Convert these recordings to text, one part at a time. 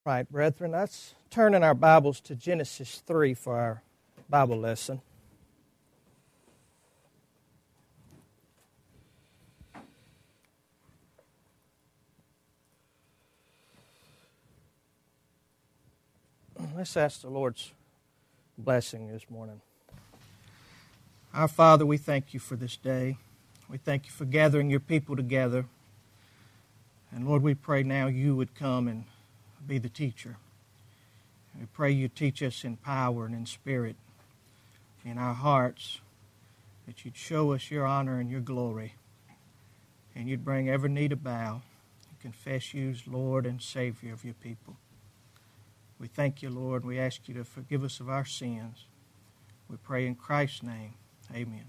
Right, brethren, let's turn in our Bibles to Genesis 3 for our Bible lesson. Let's ask the Lord's blessing this morning. Our Father, we thank you for this day. We thank you for gathering your people together. And Lord, we pray now you would come and be the teacher. We pray you teach us in power and in spirit, in our hearts, that you'd show us your honor and your glory, and you'd bring every knee to bow and confess you as Lord and Savior of your people. We thank you, Lord. We ask you to forgive us of our sins. We pray in Christ's name. Amen.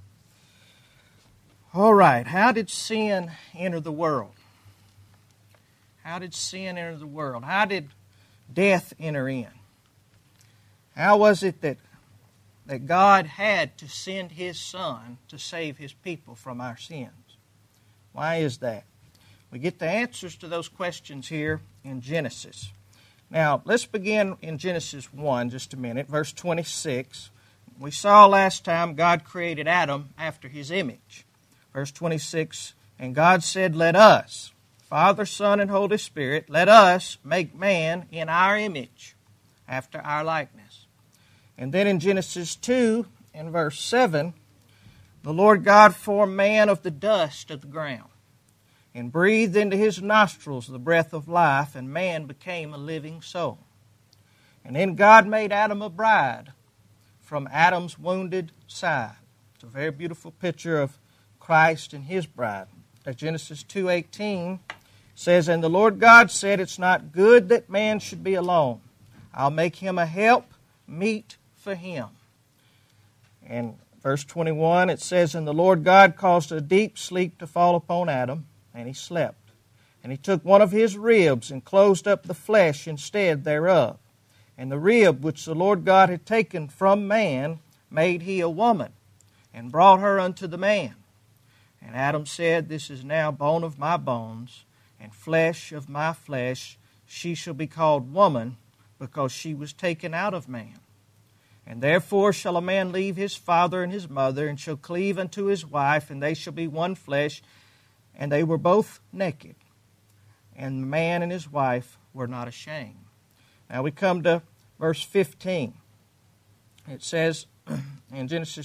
All right, how did sin enter the world? How did sin enter the world? How did death enter in? How was it that God had to send His Son to save His people from our sins? Why is that? We get the answers to those questions here in Genesis. Now, let's begin in Genesis 1 just a minute, verse 26. We saw last time God created Adam after His image. Verse 26, and God said, let us, Father, Son, and Holy Spirit, let us make man in our image, after our likeness. And then in Genesis 2, in verse 7, the Lord God formed man of the dust of the ground, and breathed into his nostrils the breath of life, and man became a living soul. And then God made Adam a bride from Adam's wounded side. It's a very beautiful picture of Christ and His bride. Genesis 2:18 says, and the Lord God said, it's not good that man should be alone. I'll make him a help meet for him. And verse 21, it says, and the Lord God caused a deep sleep to fall upon Adam, and he slept. And he took one of his ribs and closed up the flesh instead thereof. And the rib which the Lord God had taken from man made he a woman, and brought her unto the man. And Adam said, this is now bone of my bones, and flesh of my flesh. She shall be called woman, because she was taken out of man. And therefore shall a man leave his father and his mother, and shall cleave unto his wife, and they shall be one flesh. And they were both naked, and the man and his wife were not ashamed. Now we come to verse 15. It says in Genesis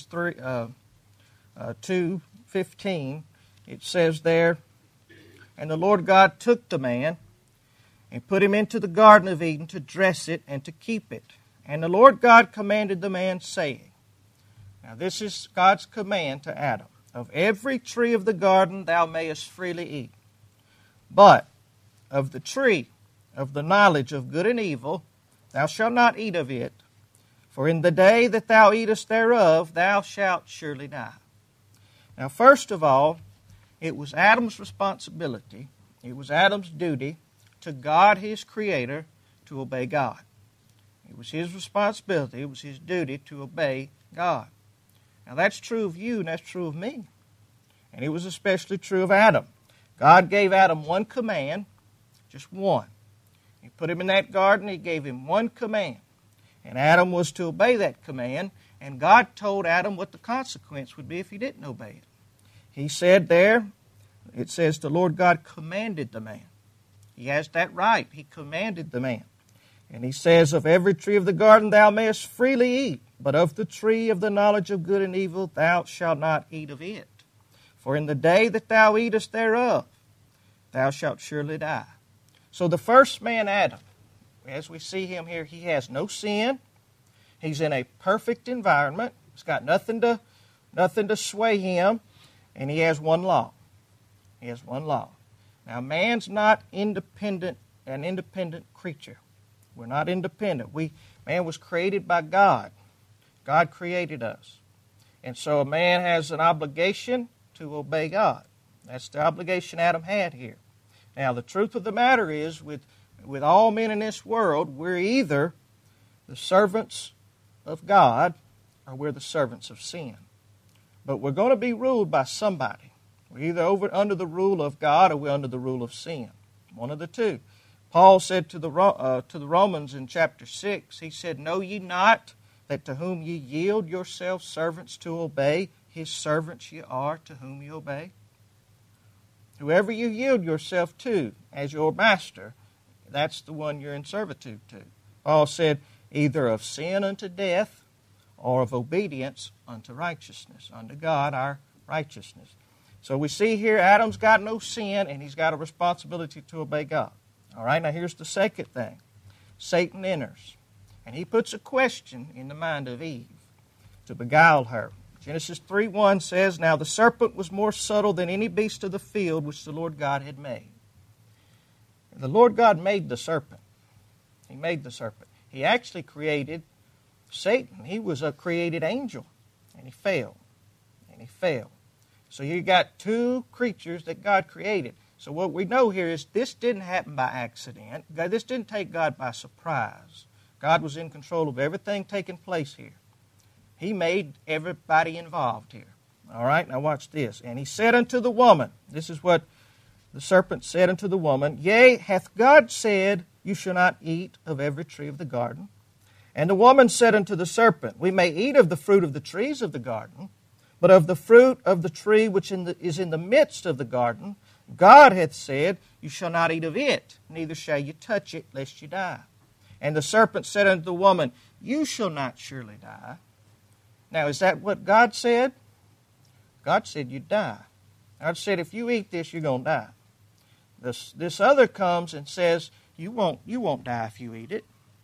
2:15, it says there, and the Lord God took the man and put him into the Garden of Eden to dress it and to keep it. And the Lord God commanded the man, saying, now this is God's command to Adam, of every tree of the garden thou mayest freely eat, but of the tree of the knowledge of good and evil thou shalt not eat of it, for in the day that thou eatest thereof thou shalt surely die. Now first of all, it was Adam's responsibility, it was Adam's duty to God his Creator to obey God. It was his responsibility, it was his duty to obey God. Now that's true of you and that's true of me. And it was especially true of Adam. God gave Adam one command, just one. He put him in that garden, He gave him one command. And Adam was to obey that command, and God told Adam what the consequence would be if he didn't obey it. He said there, it says the Lord God commanded the man. He has that right. He commanded the man. And He says, of every tree of the garden thou mayest freely eat, but of the tree of the knowledge of good and evil thou shalt not eat of it. For in the day that thou eatest thereof, thou shalt surely die. So the first man, Adam, as we see him here, he has no sin. He's in a perfect environment. He's got nothing to sway him. And he has one law. He has one law. Now, man's not an independent creature. We're not independent. Man was created by God. God created us. And so a man has an obligation to obey God. That's the obligation Adam had here. Now, the truth of the matter is, with all men in this world, we're either the servants of God or we're the servants of sin. But we're going to be ruled by somebody. We're either under the rule of God or we're under the rule of sin. One of the two. Paul said to the Romans in chapter 6, he said, "Know ye not that to whom ye yield yourselves servants to obey, his servants ye are to whom ye obey?" Whoever you yield yourself to as your master, that's the one you're in servitude to. Paul said, either of sin unto death or of obedience unto righteousness, unto God our righteousness. So we see here Adam's got no sin and he's got a responsibility to obey God. All right, now here's the second thing. Satan enters and he puts a question in the mind of Eve to beguile her. Genesis 3:1 says, "Now the serpent was more subtle than any beast of the field which the Lord God had made." The Lord God made the serpent. He made the serpent. He actually created Satan. He was a created angel, and he fell. And he fell. So you got two creatures that God created. So what we know here is this didn't happen by accident. This didn't take God by surprise. God was in control of everything taking place here. He made everybody involved here. All right, now watch this. "And he said unto the woman," this is what the serpent said unto the woman, "Yea, hath God said, you shall not eat of every tree of the garden? And the woman said unto the serpent, We may eat of the fruit of the trees of the garden, but of the fruit of the tree which is in the midst of the garden, God hath said, You shall not eat of it, neither shall you touch it, lest you die. And the serpent said unto the woman, You shall not surely die." Now, is that what God said? God said you'd die. God said, if you eat this, you're going to die. This other comes and says, you won't die if you eat it.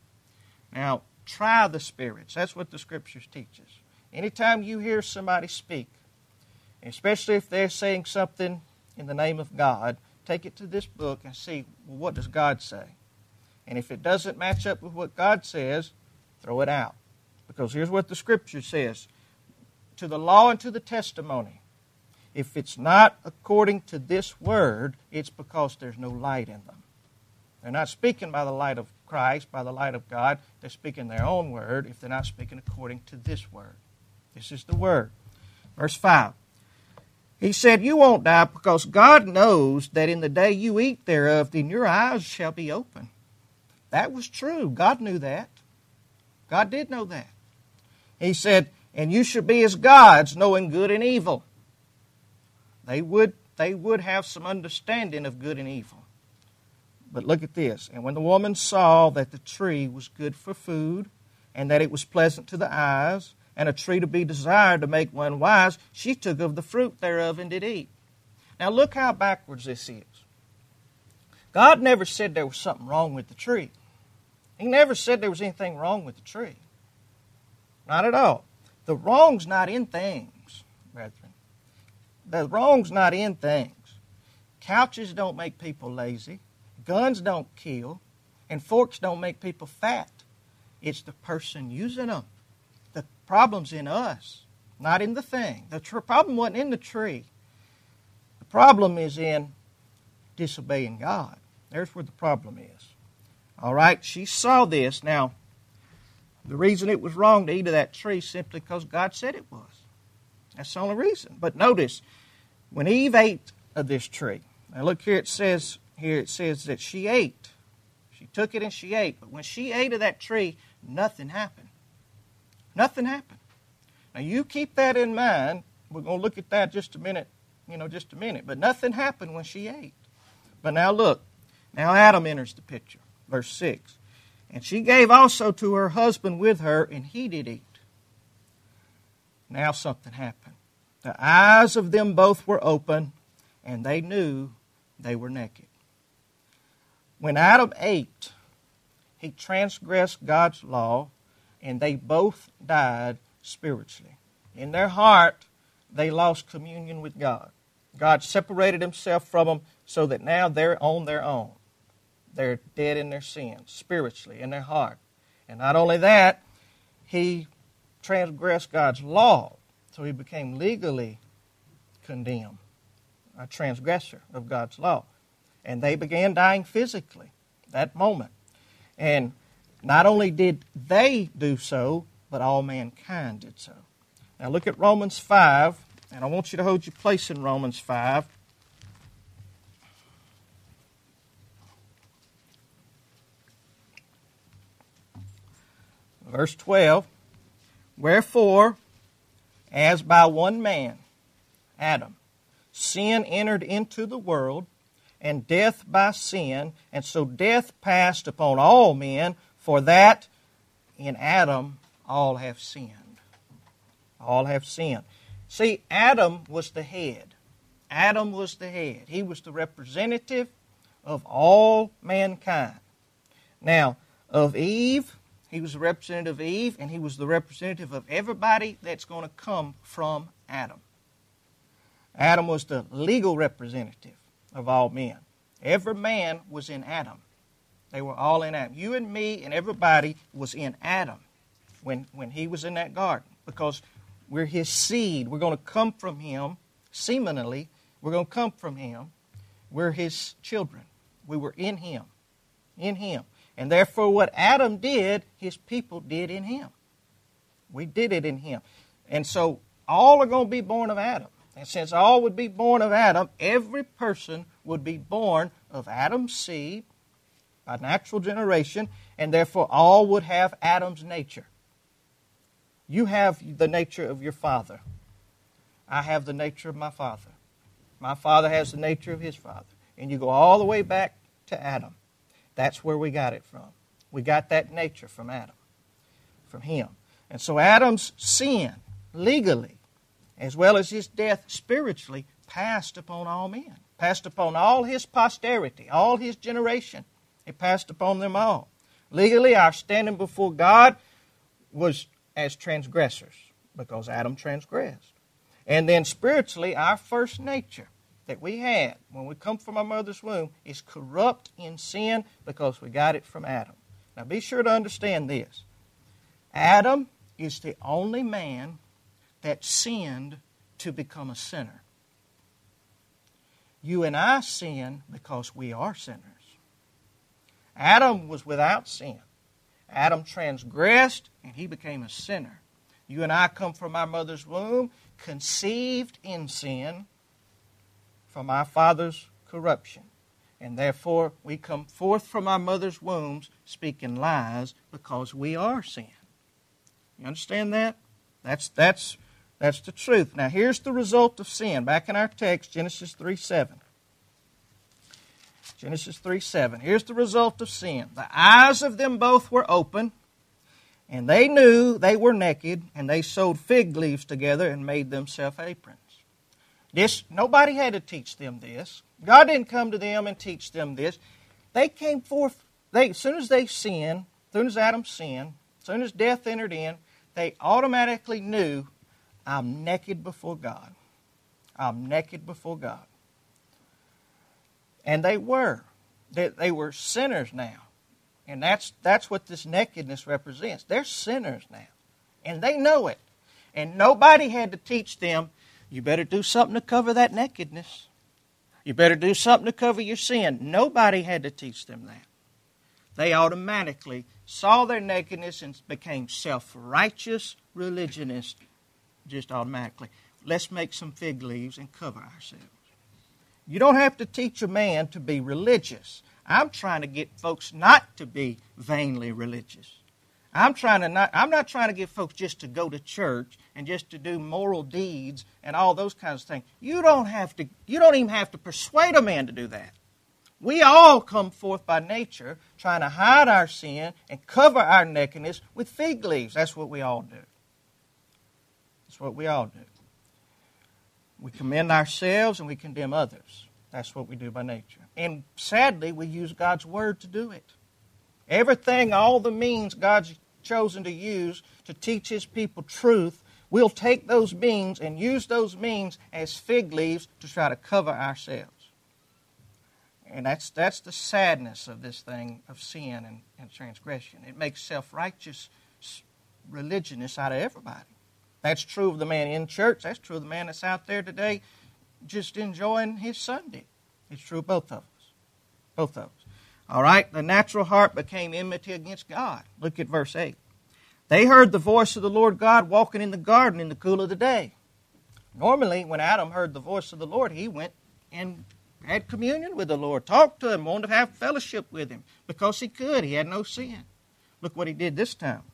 Now, try the spirits. That's what the Scriptures teach us. Anytime you hear somebody speak, especially if they're saying something in the name of God, take it to this book and see, well, what does God say? And if it doesn't match up with what God says, throw it out. Because here's what the Scripture says. To the law and to the testimony. If it's not according to this word, it's because there's no light in them. They're not speaking by the light of Christ, by the light of God. They're speaking their own word if they're not speaking according to this word. This is the word. Verse 5. He said, You won't die because God knows that in the day you eat thereof, then your eyes shall be open. That was true. God knew that. God did know that. He said, And you shall be as gods, knowing good and evil. They would have some understanding of good and evil. But look at this. And when the woman saw that the tree was good for food, and that it was pleasant to the eyes, and a tree to be desired to make one wise, she took of the fruit thereof and did eat. Now look how backwards this is. God never said there was something wrong with the tree. He never said there was anything wrong with the tree. Not at all. The wrong's not in things, brethren. The wrong's not in things. Couches don't make people lazy. Guns don't kill. And forks don't make people fat. It's the person using them. The problem's in us, not in the thing. The problem wasn't in the tree. The problem is in disobeying God. There's where the problem is. All right, she saw this. Now, the reason it was wrong to eat of that tree simply because God said it was. That's the only reason. But notice, when Eve ate of this tree, now look here, it says that she ate. She took it and she ate. But when she ate of that tree, nothing happened. Nothing happened. Now you keep that in mind. We're going to look at that just a minute. But nothing happened when she ate. But now look. Now Adam enters the picture. Verse 6. And she gave also to her husband with her, and he did eat. Now something happened. The eyes of them both were open, and they knew they were naked. When Adam ate, he transgressed God's law, and they both died spiritually. In their heart, they lost communion with God. God separated himself from them so that now they're on their own. They're dead in their sins, spiritually, in their heart. And not only that, he transgressed God's law, so he became legally condemned, a transgressor of God's law. And they began dying physically that moment. And not only did they do so, but all mankind did so. Now look at Romans 5, and I want you to hold your place in Romans 5. Verse 12, wherefore, as by one man, Adam, sin entered into the world, and death by sin, and so death passed upon all men, for that in Adam all have sinned. All have sinned. See, Adam was the head. Adam was the head. He was the representative of all mankind. Now, of Eve, he was the representative of Eve, and he was the representative of everybody that's going to come from Adam. Adam was the legal representative of all men. Every man was in Adam. They were all in Adam. You and me and everybody was in Adam when he was in that garden, because we're his seed. We're going to come from him, seminally. We're going to come from him. We're his children. We were in him. In him. And therefore what Adam did, his people did in him. We did it in him. And so all are going to be born of Adam. And since all would be born of Adam, every person would be born of Adam's seed by natural generation, and therefore all would have Adam's nature. You have the nature of your father. I have the nature of my father. My father has the nature of his father. And you go all the way back to Adam. That's where we got it from. We got that nature from Adam, from him. And so Adam's sin, legally, as well as his death spiritually, passed upon all men. Passed upon all his posterity, all his generation. It passed upon them all. Legally, our standing before God was as transgressors, because Adam transgressed. And then spiritually, our first nature that we had when we come from our mother's womb is corrupt in sin, because we got it from Adam. Now be sure to understand this. Adam is the only man that sinned to become a sinner. You and I sin because we are sinners. Adam was without sin. Adam transgressed and he became a sinner. You and I come from our mother's womb, conceived in sin from our father's corruption. And therefore we come forth from our mother's wombs speaking lies, because we are sin. You understand that? That's the truth. Now here's the result of sin. Back in our text, Genesis 3:7. Genesis 3:7. Here's the result of sin. The eyes of them both were open, and they knew they were naked, and they sewed fig leaves together and made themselves aprons. Nobody had to teach them this. God didn't come to them and teach them this. They came forth, as soon as they sinned, as soon as Adam sinned, as soon as death entered in, they automatically knew, I'm naked before God. I'm naked before God. And they were. They were sinners now. And that's what this nakedness represents. They're sinners now. And they know it. And nobody had to teach them, you better do something to cover that nakedness. You better do something to cover your sin. Nobody had to teach them that. They automatically saw their nakedness and became self-righteous religionists just automatically. Let's make some fig leaves and cover ourselves. You don't have to teach a man to be religious. I'm trying to get folks not to be vainly religious. I'm not trying to get folks just to go to church and just to do moral deeds and all those kinds of things. You don't even have to persuade a man to do that. We all come forth by nature trying to hide our sin and cover our nakedness with fig leaves. That's what we all do. That's what we all do. We commend ourselves and we condemn others. That's what we do by nature. And sadly, we use God's Word to do it. Everything, all the means God's chosen to use to teach His people truth, we'll take those means and use those means as fig leaves to try to cover ourselves. And that's the sadness of this thing of sin and transgression. It makes self-righteous religionists out of everybody. That's true of the man in church. That's true of the man that's out there today just enjoying his Sunday. It's true of both of us. Both of us. All right, the natural heart became enmity against God. Look at verse 8. They heard the voice of the Lord God walking in the garden in the cool of the day. Normally, when Adam heard the voice of the Lord, he went and had communion with the Lord, talked to Him, wanted to have fellowship with Him because he could. He had no sin. Look what he did this time.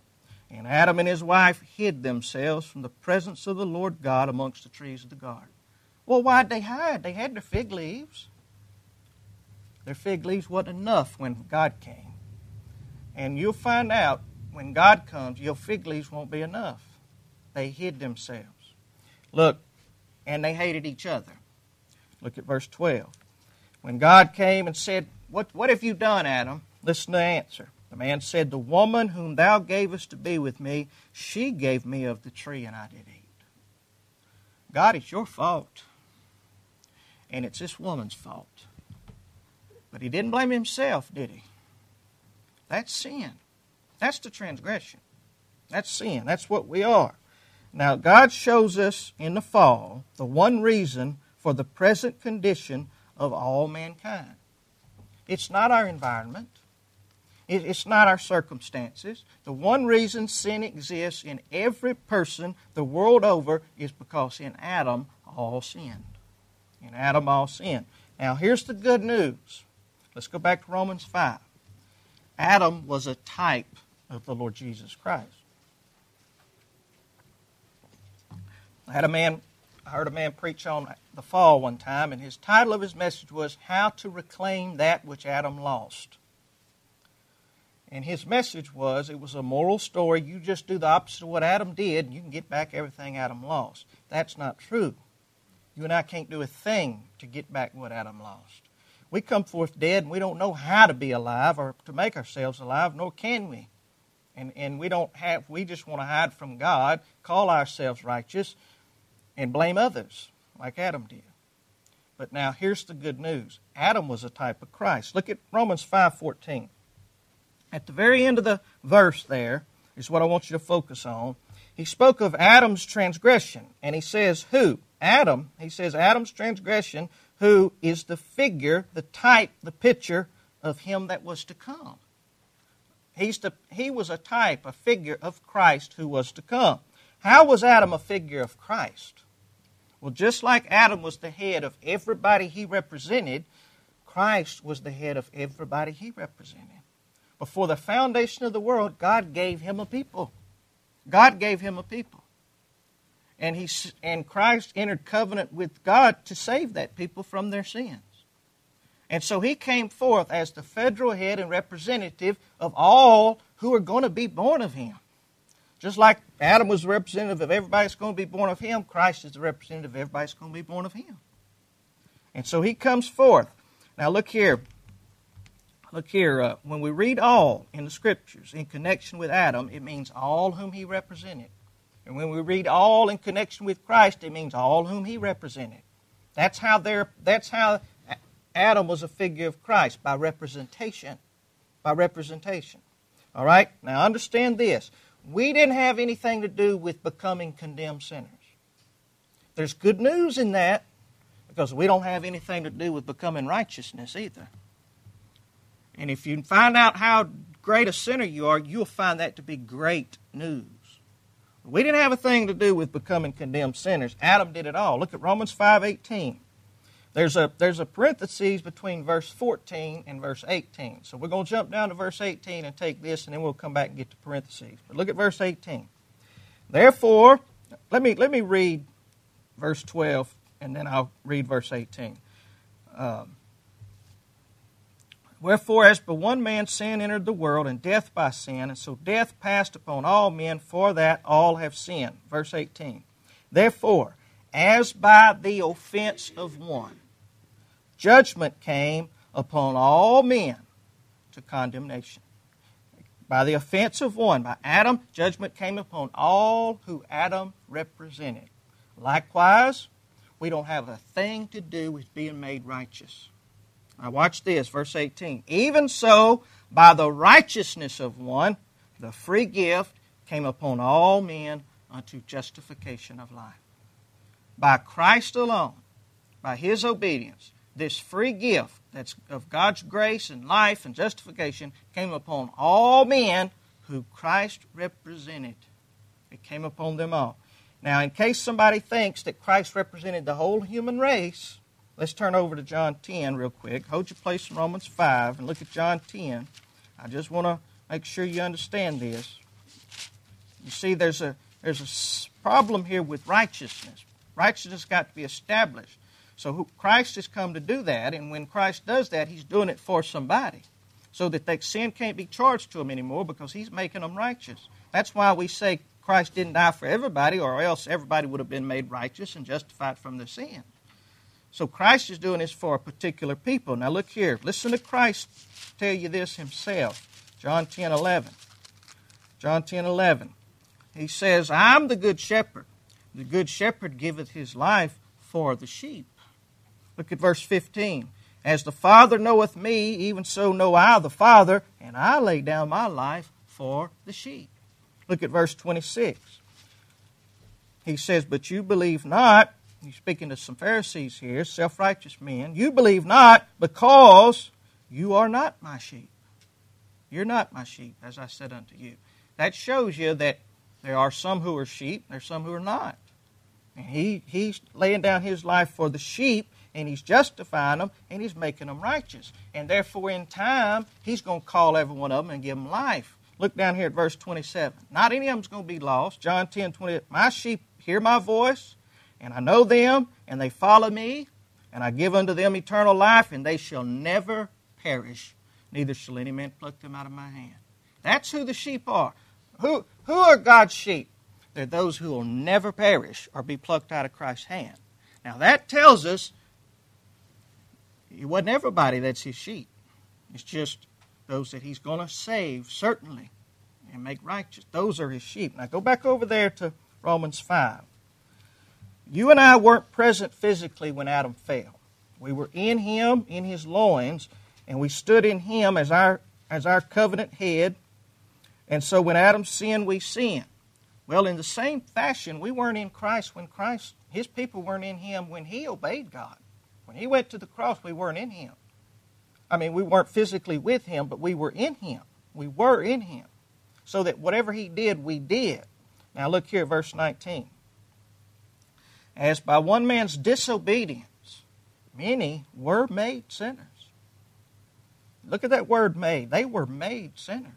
And Adam and his wife hid themselves from the presence of the Lord God amongst the trees of the garden. Well, why'd they hide? They had their fig leaves. Their fig leaves wasn't enough when God came. And you'll find out when God comes, your fig leaves won't be enough. They hid themselves. Look, and they hated each other. Look at verse 12. When God came and said, What have you done, Adam? Listen to the answer. The man said, the woman whom thou gavest to be with me, she gave me of the tree, and I did eat. God, it's your fault. And it's this woman's fault. But he didn't blame himself, did he? That's sin. That's the transgression. That's sin. That's what we are. Now, God shows us in the fall the one reason for the present condition of all mankind. It's not our environment. It's not our circumstances. The one reason sin exists in every person the world over is because in Adam all sinned. In Adam all sinned. Now here's the good news. Let's go back to Romans 5. Adam was a type of the Lord Jesus Christ. I heard a man preach on the fall one time, and his title of his message was How to Reclaim That Which Adam Lost. And his message was, it was a moral story. You just do the opposite of what Adam did, and you can get back everything Adam lost. That's not true. You and I can't do a thing to get back what Adam lost. We come forth dead, and we don't know how to be alive or to make ourselves alive, nor can we. And we just want to hide from God, call ourselves righteous, and blame others, like Adam did. But now, here's the good news. Adam was a type of Christ. Look at Romans 5:14. At the very end of the verse there is what I want you to focus on. He spoke of Adam's transgression, and he says who? Adam. He says Adam's transgression, who is the figure, the type, the picture of him that was to come. He was a type, a figure of Christ who was to come. How was Adam a figure of Christ? Well, just like Adam was the head of everybody he represented, Christ was the head of everybody he represented. Before the foundation of the world, God gave him a people. God gave him a people. And Christ entered covenant with God to save that people from their sins. And so he came forth as the federal head and representative of all who are going to be born of him. Just like Adam was the representative of everybody that's going to be born of him, Christ is the representative of everybody that's going to be born of him. And so he comes forth. Now look here. When we read all in the Scriptures in connection with Adam, it means all whom he represented. And when we read all in connection with Christ, it means all whom he represented. That's how Adam was a figure of Christ, by representation. By representation. All right? Now understand this. We didn't have anything to do with becoming condemned sinners. There's good news in that, because we don't have anything to do with becoming righteousness either. And if you find out how great a sinner you are, you'll find that to be great news. We didn't have a thing to do with becoming condemned sinners. Adam did it all. Look at Romans 5:18. There's a parenthesis between verse 14 and verse 18. So we're going to jump down to verse 18 and take this, and then we'll come back and get to parentheses. But look at verse 18. Therefore, let me read verse 12, and then I'll read verse 18. Wherefore, as by one man sin entered the world, and death by sin, and so death passed upon all men, for that all have sinned. Verse 18. Therefore, as by the offense of one, judgment came upon all men to condemnation. By the offense of one, by Adam, judgment came upon all who Adam represented. Likewise, we don't have a thing to do with being made righteous. Now watch this, verse 18. Even so, by the righteousness of one, the free gift came upon all men unto justification of life. By Christ alone, by his obedience, this free gift that's of God's grace and life and justification came upon all men who Christ represented. It came upon them all. Now, in case somebody thinks that Christ represented the whole human race, let's turn over to John 10 real quick. Hold your place in Romans 5 and look at John 10. I just want to make sure you understand this. You see, there's a problem here with righteousness. Righteousness got to be established. So Christ has come to do that, and when Christ does that, He's doing it for somebody, so that sin can't be charged to them anymore because He's making them righteous. That's why we say Christ didn't die for everybody, or else everybody would have been made righteous and justified from their sin. So Christ is doing this for a particular people. Now look here. Listen to Christ tell you this Himself. John 10:11. John 10:11. He says, I'm the good shepherd. The good shepherd giveth his life for the sheep. Look at verse 15. As the Father knoweth me, even so know I the Father, and I lay down my life for the sheep. Look at verse 26. He says, but you believe not. He's speaking to some Pharisees here, self-righteous men. You believe not because you are not my sheep. You're not my sheep, as I said unto you. That shows you that there are some who are sheep, and there are some who are not. And he's laying down his life for the sheep, and he's justifying them, and he's making them righteous. And therefore, in time, he's going to call every one of them and give them life. Look down here at verse 27. Not any of them's going to be lost. John 10:20. My sheep hear my voice, and I know them, and they follow me, and I give unto them eternal life, and they shall never perish, neither shall any man pluck them out of my hand. That's who the sheep are. Who are God's sheep? They're those who will never perish or be plucked out of Christ's hand. Now that tells us it wasn't everybody that's His sheep. It's just those that He's going to save, certainly, and make righteous. Those are His sheep. Now go back over there to Romans 5. You and I weren't present physically when Adam fell. We were in him, in his loins, and we stood in him as our covenant head. And so when Adam sinned, we sinned. Well, in the same fashion, we weren't in Christ when his people weren't in him when he obeyed God. When he went to the cross, we weren't in him. I mean, we weren't physically with him, but we were in him. We were in him. So that whatever he did, we did. Now look here, verse 19. As by one man's disobedience, many were made sinners. Look at that word made. They were made sinners.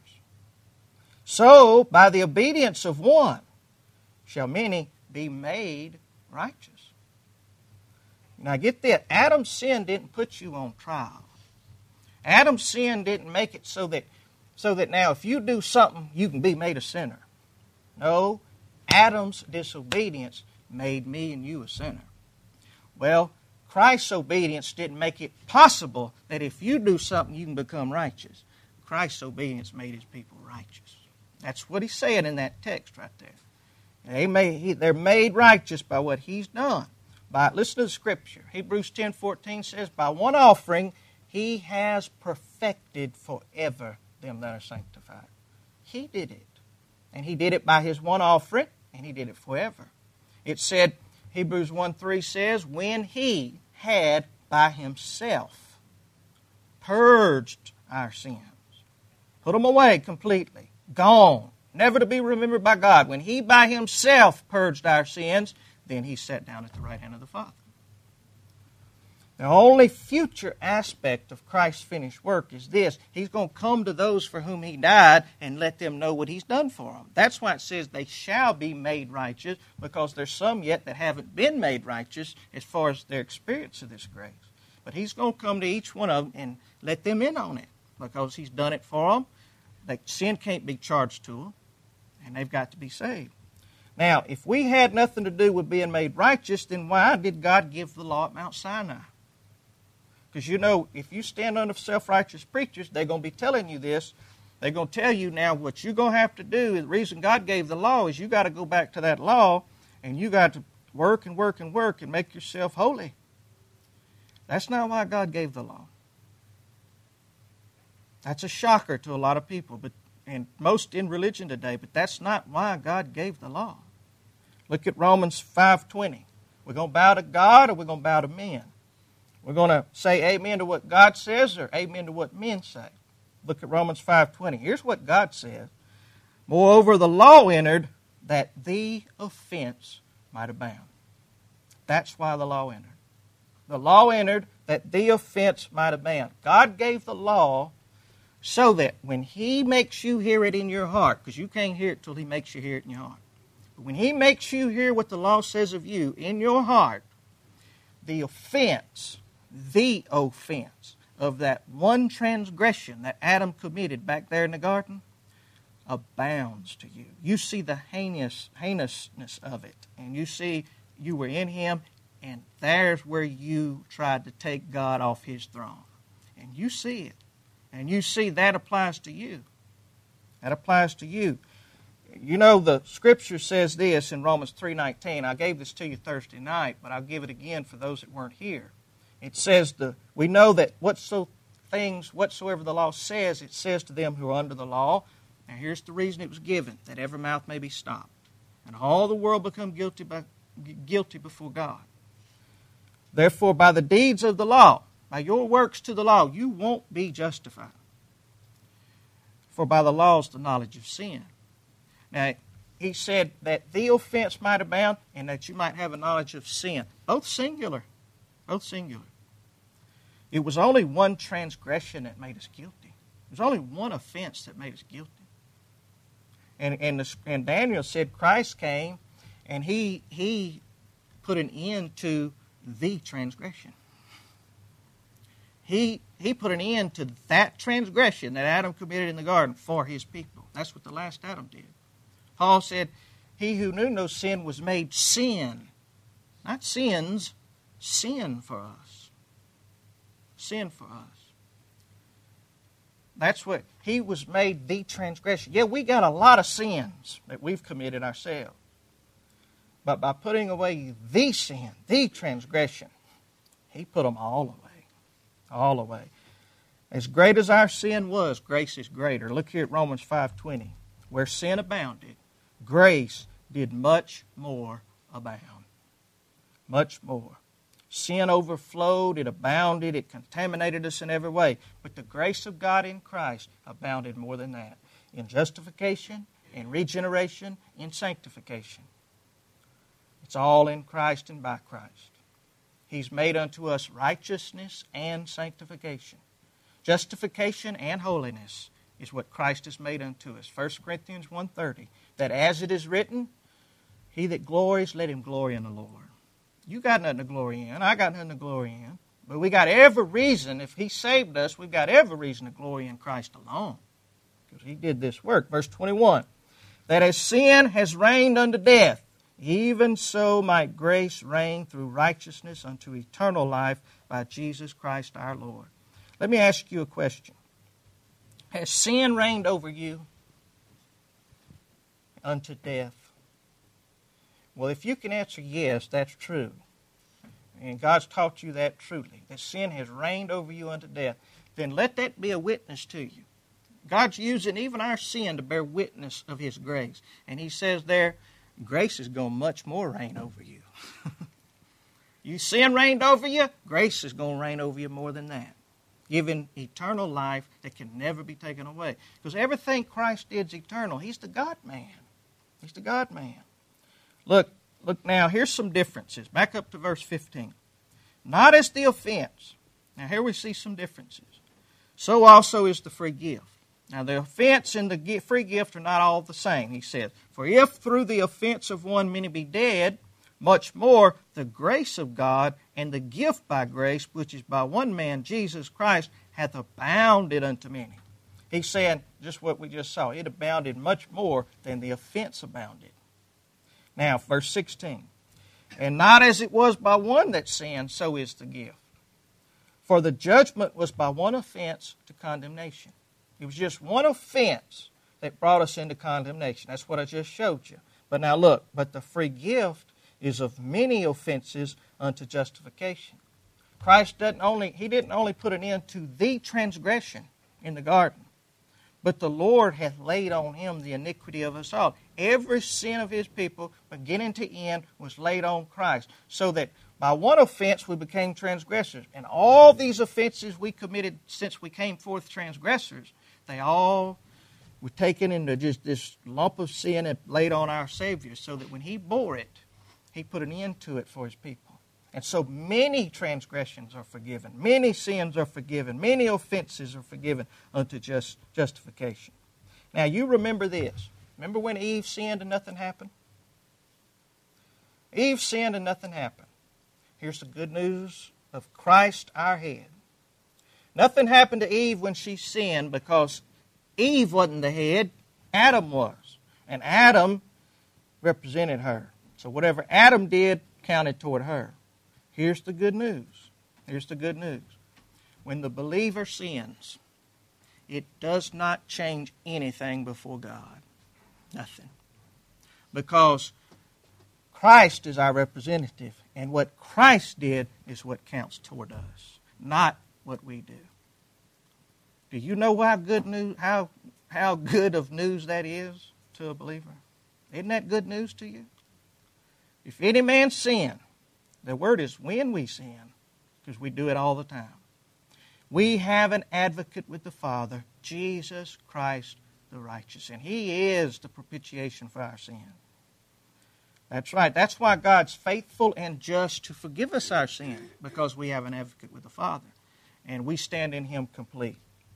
So, by the obedience of one, shall many be made righteous. Now get that. Adam's sin didn't put you on trial. Adam's sin didn't make it so that now if you do something, you can be made a sinner. No, Adam's disobedience made me and you a sinner. Well, Christ's obedience didn't make it possible that if you do something, you can become righteous. Christ's obedience made His people righteous. That's what He's saying in that text right there. They're made righteous by what He's done. Listen to the Scripture. Hebrews 10:14 says, by one offering He has perfected forever them that are sanctified. He did it. And He did it by His one offering, and He did it forever. It said, Hebrews 1:3 says, when He had by Himself purged our sins, put them away completely, gone, never to be remembered by God. When He by Himself purged our sins, then He sat down at the right hand of the Father. The only future aspect of Christ's finished work is this. He's going to come to those for whom He died and let them know what He's done for them. That's why it says they shall be made righteous, because there's some yet that haven't been made righteous as far as their experience of this grace. But He's going to come to each one of them and let them in on it, because He's done it for them. Sin can't be charged to them, and they've got to be saved. Now, if we had nothing to do with being made righteous, then why did God give the law at Mount Sinai? Because you know, if you stand under self-righteous preachers, they're going to be telling you this. They're going to tell you now what you're going to have to do. The reason God gave the law is you got to go back to that law, and you got to work and work and work and make yourself holy. That's not why God gave the law. That's a shocker to a lot of people, and most in religion today, but that's not why God gave the law. Look at Romans 5:20. We're going to bow to God, or we're going to bow to men? We're going to say amen to what God says or amen to what men say. Look at Romans 5:20. Here's what God says. Moreover, the law entered that the offense might abound. That's why the law entered. The law entered that the offense might abound. God gave the law So that when He makes you hear it in your heart, because you can't hear it till He makes you hear it in your heart. But when He makes you hear what the law says of you in your heart, the offense of that one transgression that Adam committed back there in the garden abounds to you. You see the heinousness of it, and you see you were in Him, and there's where you tried to take God off His throne. And you see it. And you see that applies to you. That applies to you. You know, the Scripture says this in Romans 3:19. I gave this to you Thursday night, but I'll give it again for those that weren't here. It says, we know that whatsoever the law says, it says to them who are under the law. Now here's the reason it was given, that every mouth may be stopped, and all the world become guilty before God. Therefore, by the deeds of the law, by your works to the law, you won't be justified. For by the law is the knowledge of sin. Now, he said that the offense might abound and that you might have a knowledge of sin. Both singular. Both singular. It was only one transgression that made us guilty. It was only one offense that made us guilty. And Daniel said Christ came and he put an end to the transgression. He put an end to that transgression that Adam committed in the garden for his people. That's what the last Adam did. Paul said, he who knew no sin was made sin. Not sins, sin for us. Sin for us. That's what, he was made the transgression. Yeah, we got a lot of sins that we've committed ourselves. But by putting away the sin, the transgression, he put them all away. All away. As great as our sin was, grace is greater. Look here at Romans 5:20. Where sin abounded, grace did much more abound. Much more. Sin overflowed, it abounded, it contaminated us in every way. But the grace of God in Christ abounded more than that. In justification, in regeneration, in sanctification. It's all in Christ and by Christ. He's made unto us righteousness and sanctification. Justification and holiness is what Christ has made unto us. 1 Corinthians 1:30, that as it is written, he that glories, let him glory in the Lord. You got nothing to glory in. I got nothing to glory in. But we got every reason, if he saved us, we've got every reason to glory in Christ alone. Because he did this work. Verse 21, that as sin has reigned unto death, even so might grace reign through righteousness unto eternal life by Jesus Christ our Lord. Let me ask you a question. Has sin reigned over you unto death? Well, if you can answer yes, that's true. And God's taught you that truly, that sin has reigned over you unto death, then let that be a witness to you. God's using even our sin to bear witness of His grace. And He says there, grace is going to much more reign over you. You sin reigned over you, grace is going to reign over you more than that. Giving eternal life that can never be taken away. Because everything Christ did is eternal. He's the God-man. He's the God-man. Look now, here's some differences. Back up to verse 15. Not as the offense. Now here we see some differences. So also is the free gift. Now the offense and the free gift are not all the same, he says. For if through the offense of one many be dead, much more the grace of God and the gift by grace, which is by one man, Jesus Christ, hath abounded unto many. He's saying just what we just saw. It abounded much more than the offense abounded. Now, verse 16. And not as it was by one that sinned, so is the gift. For the judgment was by one offense to condemnation. It was just one offense that brought us into condemnation. That's what I just showed you. But now look, but the free gift is of many offenses unto justification. Christ didn't only put an end to the transgression in the garden, but the Lord hath laid on him the iniquity of us all. Every sin of his people, beginning to end, was laid on Christ. So that by one offense we became transgressors. And all these offenses we committed since we came forth transgressors, they all were taken into just this lump of sin and laid on our Savior. So that when he bore it, he put an end to it for his people. And so many transgressions are forgiven. Many sins are forgiven. Many offenses are forgiven unto justification. Now, you remember this. Remember when Eve sinned and nothing happened? Eve sinned and nothing happened. Here's the good news of Christ, our head. Nothing happened to Eve when she sinned because Eve wasn't the head. Adam was. And Adam represented her. So whatever Adam did counted toward her. Here's the good news. Here's the good news. When the believer sins, it does not change anything before God. Nothing. Because Christ is our representative, and what Christ did is what counts toward us, not what we do. Do you know how good of news that is to a believer? Isn't that good news to you? If any man sin, the word is when we sin, because we do it all the time. We have an advocate with the Father, Jesus Christ the righteous, and He is the propitiation for our sin. That's right. That's why God's faithful and just to forgive us our sin, because we have an advocate with the Father, and we stand in Him complete.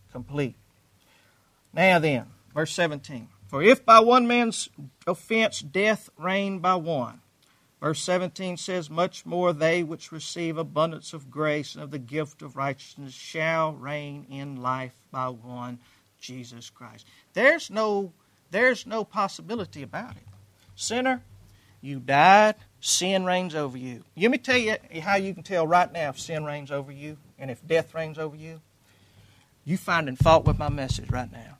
Now then, verse 17. For if by one man's offense death reigned by one, verse 17 says, much more they which receive abundance of grace and of the gift of righteousness shall reign in life by one, Jesus Christ. There's no possibility about it. Sinner, you died, sin reigns over you. Let me tell you how you can tell right now if sin reigns over you and if death reigns over you. You finding fault with my message right now.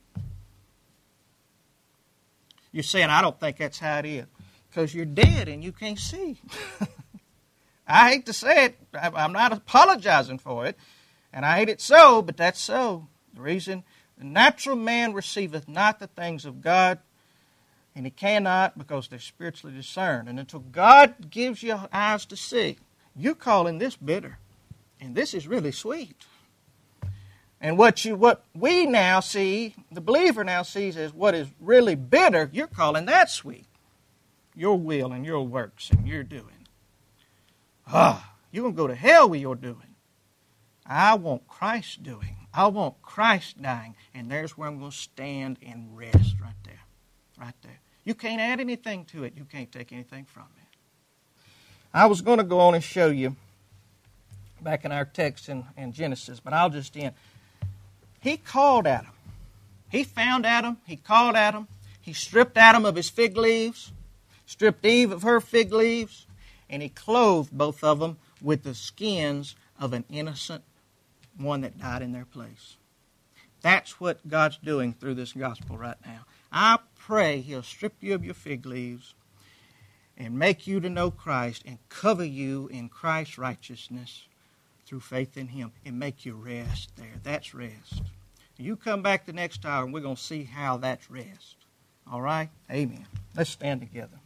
You're saying, I don't think that's how it is. Because you're dead and you can't see. I hate to say it. I'm not apologizing for it. And I hate it so, but that's so. The reason, the natural man receiveth not the things of God, and he cannot because they're spiritually discerned. And until God gives you eyes to see, you're calling this bitter. And this is really sweet. And what we now see, the believer now sees as what is really bitter, you're calling that sweet. Your will and your works and your doing. You're going to go to hell with your doing. I want Christ doing. I want Christ dying. And there's where I'm going to stand and rest right there. Right there. You can't add anything to it. You can't take anything from it. I was going to go on and show you back in our text in Genesis, but I'll just end. He called Adam. He found Adam. He called Adam. He stripped Adam of his fig leaves, stripped Eve of her fig leaves, and he clothed both of them with the skins of an innocent one that died in their place. That's what God's doing through this gospel right now. I pray He'll strip you of your fig leaves and make you to know Christ and cover you in Christ's righteousness through faith in Him and make you rest there. That's rest. You come back the next hour and we're going to see how that's rest. All right? Amen. Let's stand together.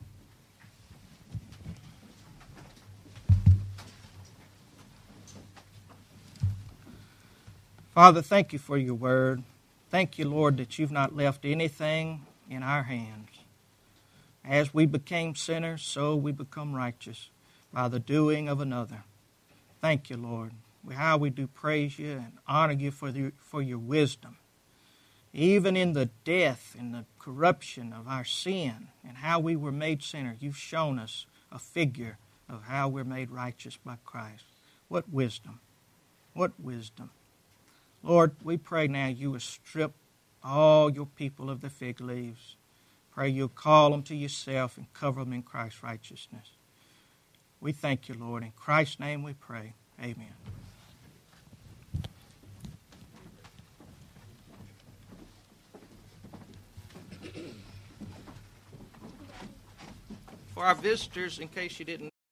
Father, thank you for your word. Thank you, Lord, that you've not left anything in our hands. As we became sinners, so we become righteous by the doing of another. Thank you, Lord. How we do praise you and honor you for your wisdom. Even in the death and the corruption of our sin and how we were made sinners, you've shown us a figure of how we're made righteous by Christ. What wisdom. What wisdom. Lord, we pray now you will strip all your people of their fig leaves. Pray you'll call them to yourself and cover them in Christ's righteousness. We thank you, Lord. In Christ's name we pray. Amen. For our visitors, in case you didn't